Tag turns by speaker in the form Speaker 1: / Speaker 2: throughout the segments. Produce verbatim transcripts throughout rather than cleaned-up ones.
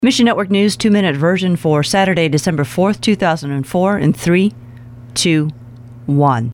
Speaker 1: Mission Network News two-minute version for Saturday, December fourth, two thousand four in three, two, one.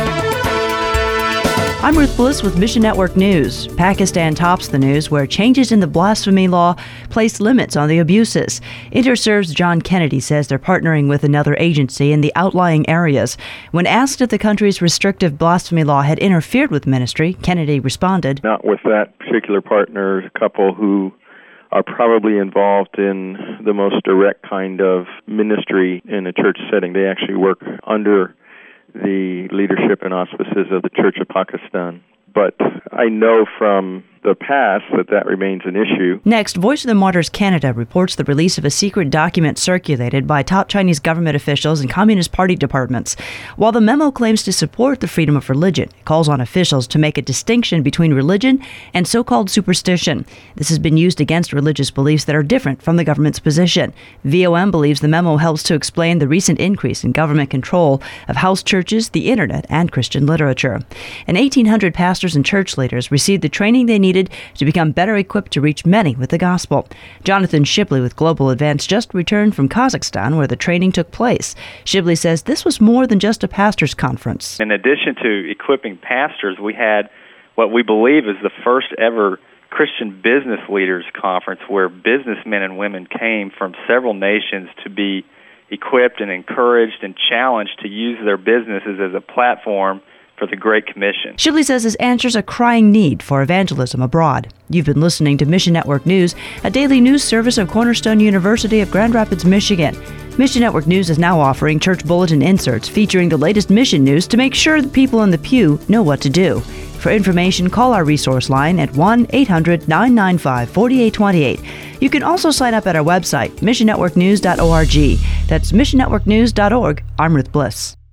Speaker 1: I'm Ruth Bliss with Mission Network News. Pakistan tops the news where changes in the blasphemy law place limits on the abuses. InterServe's John Kennedy says they're partnering with another agency in the outlying areas. When asked if the country's restrictive blasphemy law had interfered with ministry, Kennedy responded,
Speaker 2: "Not with that particular partner, a couple who are probably involved in the most direct kind of ministry in a church setting. They actually work under the leadership and auspices of the Church of Pakistan. But I know from the past that that remains an issue."
Speaker 1: Next, Voice of the Martyrs Canada reports the release of a secret document circulated by top Chinese government officials and Communist Party departments. While the memo claims to support the freedom of religion, it calls on officials to make a distinction between religion and so-called superstition. This has been used against religious beliefs that are different from the government's position. V O M believes the memo helps to explain the recent increase in government control of house churches, the internet, and Christian literature. And eighteen hundred pastors and church leaders received the training they needed to become better equipped to reach many with the gospel. Jonathan Shibley with Global Advance just returned from Kazakhstan where the training took place. Shibley says this was more than just a pastors' conference.
Speaker 3: In addition to equipping pastors, we had what we believe is the first ever Christian business leaders conference where businessmen and women came from several nations to be equipped and encouraged and challenged to use their businesses as a platform for the Great Commission.
Speaker 1: Shibley says this answers a crying need for evangelism abroad. You've been listening to Mission Network News, a daily news service of Cornerstone University of Grand Rapids, Michigan. Mission Network News is now offering church bulletin inserts featuring the latest mission news to make sure the people in the pew know what to do. For information, call our resource line at one eight hundred nine nine five four eight two eight. You can also sign up at our website, mission network news dot org. That's mission network news dot org. I'm Ruth Bliss.